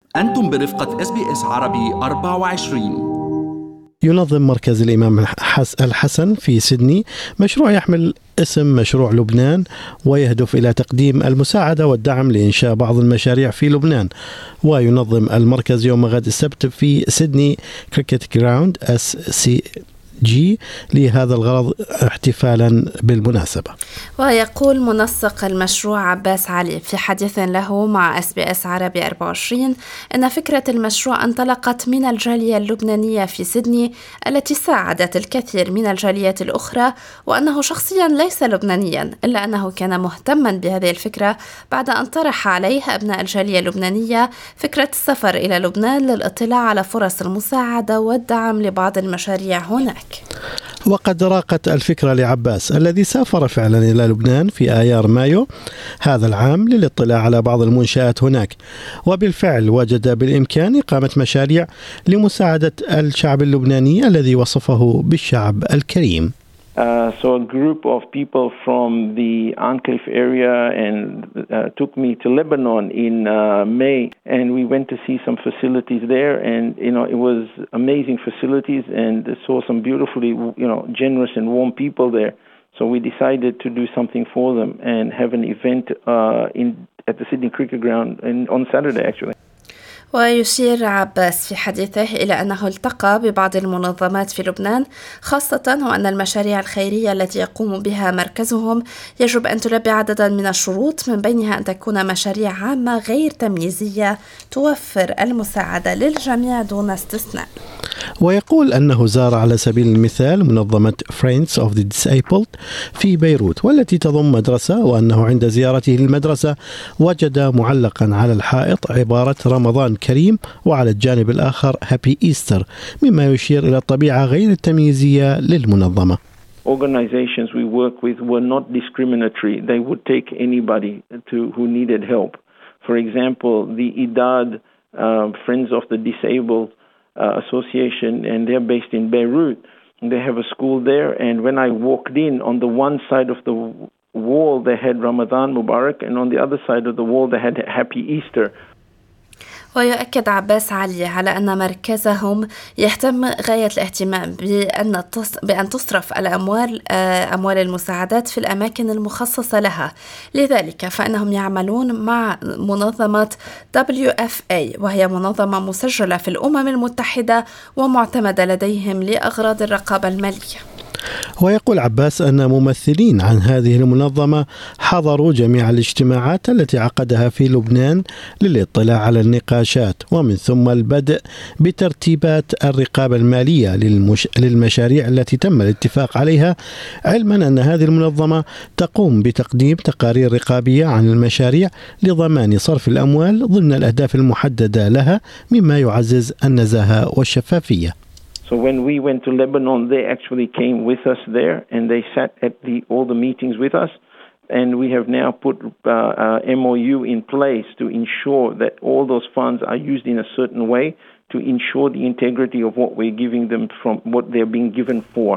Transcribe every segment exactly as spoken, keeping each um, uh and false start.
أنتم برفقة إس بي إس عربي أربعة وعشرين. ينظم مركز الإمام الحسن في سيدني مشروع يحمل اسم مشروع لبنان، ويهدف إلى تقديم المساعدة والدعم لإنشاء بعض المشاريع في لبنان. وينظم المركز يوم غد السبت في سيدني كريكت جراوند اس سي جي لهذا الغرض احتفالا بالمناسبة. ويقول منسق المشروع عباس علي في حديث له مع اس بي اس عربي أربعة وعشرين أن فكرة المشروع انطلقت من الجالية اللبنانية في سيدني التي ساعدت الكثير من الجاليات الأخرى، وأنه شخصيا ليس لبنانيا إلا أنه كان مهتما بهذه الفكرة بعد أن طرح عليه أبناء الجالية اللبنانية فكرة السفر إلى لبنان للاطلاع على فرص المساعدة والدعم لبعض المشاريع هناك. وقد راقت الفكرة لعباس الذي سافر فعلا إلى لبنان في آيار مايو هذا العام للاطلاع على بعض المنشآت هناك، وبالفعل وجد بالإمكان إقامة مشاريع لمساعدة الشعب اللبناني الذي وصفه بالشعب الكريم. Uh, so a group of people from the Enclave area and uh, took me to Lebanon in uh, May, and we went to see some facilities there, and you know it was amazing facilities, and saw some beautifully you know generous and warm people there. So we decided to do something for them and have an event uh, in at the Sydney Cricket Ground in, on Saturday actually. ويشير عباس في حديثه إلى أنه التقى ببعض المنظمات في لبنان، خاصة وأن المشاريع الخيرية التي يقوم بها مركزهم يجب أن تلبي عددا من الشروط، من بينها أن تكون مشاريع عامة غير تمييزية توفر المساعدة للجميع دون استثناء. ويقول أنه زار على سبيل المثال منظمة Friends of the Disabled في بيروت والتي تضم مدرسة، وأنه عند زيارته للمدرسة وجد معلقا على الحائط عبارة رمضان كريم وعلى الجانب الآخر هابي إيستر، مما يشير إلى الطبيعة غير التمييزية للمنظمة. Organizations we work with were not discriminatory. They would take anybody to who needed help. For example, the I D A D, uh, Friends of the Disabled uh, Association, and they're based in Beirut. They have a school there, and when I walked in, on the one side of the wall they had Ramadan Mubarak, and on the other side of the wall they had Happy Easter. ويؤكد عباس علي على أن مركزهم يهتم غاية الاهتمام بأن بأن تصرف الأموال أموال المساعدات في الأماكن المخصصة لها، لذلك فإنهم يعملون مع منظمة دبليو إف إيه، وهي منظمة مسجلة في الأمم المتحدة ومعتمدة لديهم لأغراض الرقابة المالية. ويقول عباس أن ممثلين عن هذه المنظمة حضروا جميع الاجتماعات التي عقدها في لبنان للاطلاع على النقاشات، ومن ثم البدء بترتيبات الرقابة المالية للمش... للمشاريع التي تم الاتفاق عليها، علما أن هذه المنظمة تقوم بتقديم تقارير رقابية عن المشاريع لضمان صرف الأموال ضمن الأهداف المحددة لها، مما يعزز النزاهة والشفافية. So when we went to Lebanon, they actually came with us there, and they sat at the all the meetings with us. And we have now put uh, uh, M O U in place to ensure that all those funds are used in a certain way to ensure the integrity of what we're giving them from what they're being given for.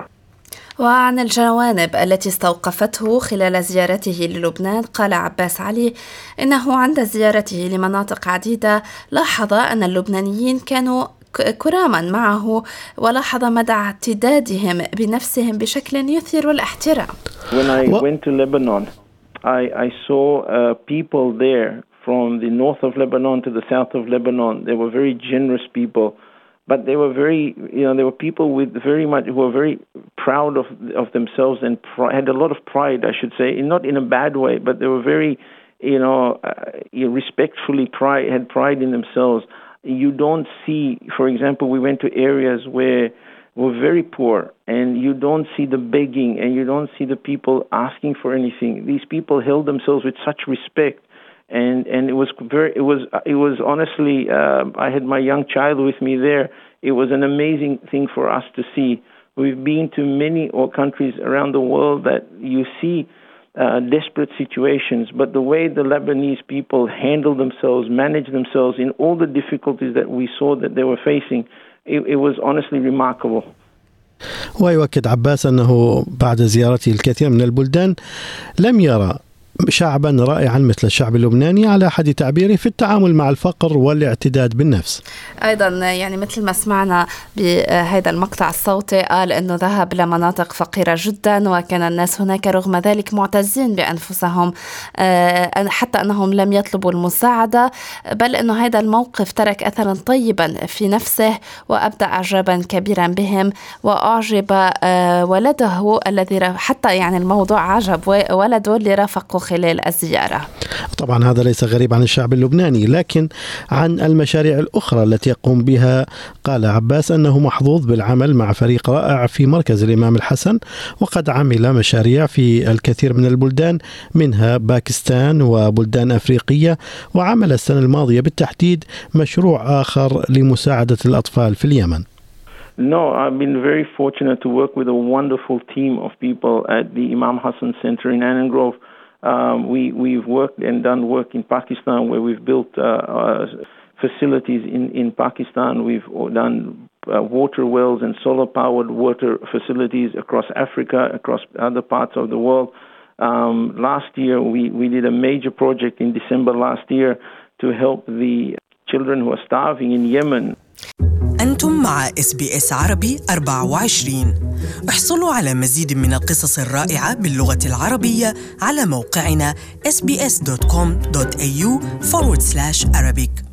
وعن الجوانب التي استوقفته خلال زيارته للبنان، قال عباس علي إنه عند زيارته لمناطق عديدة لاحظ أن اللبنانيين كانوا كراما معه، ولاحظ مدى اعتدادهم بنفسهم بشكل يثير الاحترام. When I went to Lebanon, I, I saw uh, people there from the north of Lebanon to the south of Lebanon. They were very generous people, but they were very, you know, they were people with very much who were very proud of of themselves and pr- had a lot of pride, I should say, not in a bad way, but they were very, you know, uh, respectfully pride had pride in themselves. You don't see, for example, we went to areas where we're very poor, and you don't see the begging, and you don't see the people asking for anything. These people held themselves with such respect, and and it was very, it was, it was honestly, uh, I had my young child with me there. It was an amazing thing for us to see. We've been to many countries around the world that you see Uh, desperate situations, but the way the Lebanese people handled themselves, managed themselves in all the difficulties that we saw that they were facing, it, it was honestly remarkable. ويؤكد عباس أنه بعد زيارته الكثير من البلدان لم يرى شعبا رائعا مثل الشعب اللبناني على حد تعبيره في التعامل مع الفقر والاعتداد بالنفس. أيضا يعني مثل ما سمعنا بهذا المقطع الصوتي قال أنه ذهب لمناطق فقيرة جدا وكان الناس هناك رغم ذلك معتزين بأنفسهم حتى أنهم لم يطلبوا المساعدة، بل أنه هذا الموقف ترك أثرا طيبا في نفسه وأبدأ إعجابا كبيرا بهم، وأعجب ولده الذي حتى يعني الموضوع عجب ولده اللي رافقه خلال الزيارة. طبعا هذا ليس غريب عن الشعب اللبناني، لكن عن المشاريع الأخرى التي يقوم بها قال عباس أنه محظوظ بالعمل مع فريق رائع في مركز الإمام الحسن، وقد عمل مشاريع في الكثير من البلدان منها باكستان وبلدان أفريقية، وعمل السنة الماضية بالتحديد مشروع آخر لمساعدة الأطفال في اليمن. No, I've been very fortunate to work with a wonderful team of people at the Imam Hassan Center in Annan Grove. Um, we, we've worked and done work in Pakistan where we've built uh, uh, facilities in, in Pakistan. We've done uh, water wells and solar-powered water facilities across Africa, across other parts of the world. Um, last year, we, we did a major project in December last year to help the children who are starving in Yemen. أنتم مع إس بي إس عربي أربعة وعشرين. احصلوا على مزيد من القصص الرائعة باللغة العربية على موقعنا إس بي إس دوت كوم دوت إيه يو forward slash Arabic.